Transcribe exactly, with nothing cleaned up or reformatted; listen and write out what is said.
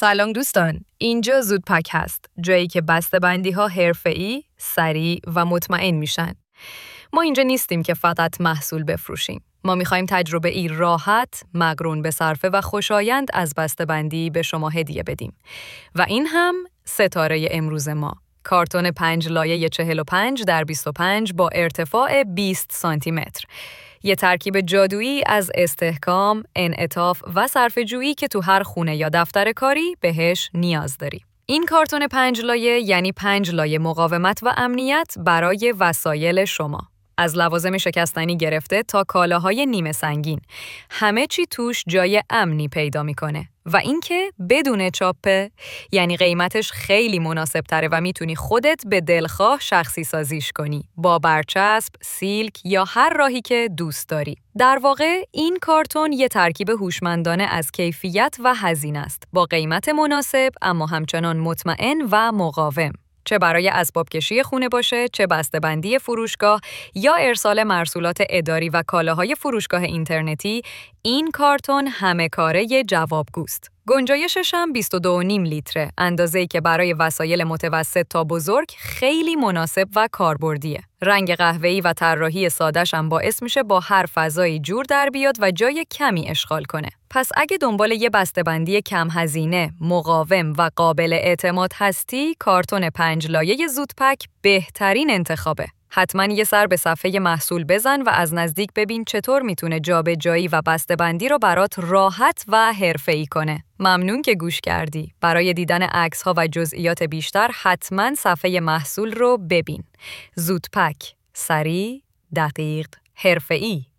سلام دوستان، اینجا زودپک هست، جایی که بسته‌بندی ها حرفه‌ای، سریع و مطمئن میشن. ما اینجا نیستیم که فقط محصول بفروشیم. ما میخوایم تجربه ای راحت، مقرون به صرفه و خوشایند از بسته‌بندی به شما هدیه بدیم. و این هم ستاره امروز ما. کارتون پنج لایه چهل و پنج در بیست و پنج با ارتفاع بیست سانتی متر. یه ترکیب جادویی از استحکام، انعطاف و صرفه‌جویی که تو هر خونه یا دفتر کاری بهش نیاز داری. این کارتون پنج لایه یعنی پنج لایه مقاومت و امنیت برای وسایل شما. از لوازم شکستنی گرفته تا کالاهای نیمه سنگین. همه چی توش جای امنی پیدا میکنه. و اینکه بدون چاپه، یعنی قیمتش خیلی مناسب تره و میتونی خودت به دلخواه شخصی سازیش کنی. با برچسب، سیلک یا هر راهی که دوست داری. در واقع این کارتون یه ترکیب هوشمندانه از کیفیت و هزینه است. با قیمت مناسب اما همچنان مطمئن و مقاوم. چه برای اسباب کشی خونه باشه، چه بسته‌بندی فروشگاه یا ارسال مرسولات اداری و کالاهای فروشگاه اینترنتی، این کارتون همه کاره جوابگوست. گنجایشش هم بیست و دو و نیم لیتره، اندازه‌ای که برای وسایل متوسط تا بزرگ خیلی مناسب و کاربردیه. رنگ قهوه‌ای و طراحی ساده‌ش هم باعث میشه با هر فضایی جور در بیاد و جای کمی اشغال کنه. پس اگه دنبال یه بسته‌بندی کم هزینه، مقاوم و قابل اعتماد هستی، کارتون پنج لایه زودپک بهترین انتخابه. حتما یه سر به صفحه محصول بزن و از نزدیک ببین چطور میتونه جابجایی و بسته‌بندی رو برات راحت و حرفه‌ای کنه. ممنون که گوش کردی. برای دیدن عکس‌ها و جزئیات بیشتر حتما صفحه محصول رو ببین. زودپک، سریع، دقیق، حرفه‌ای.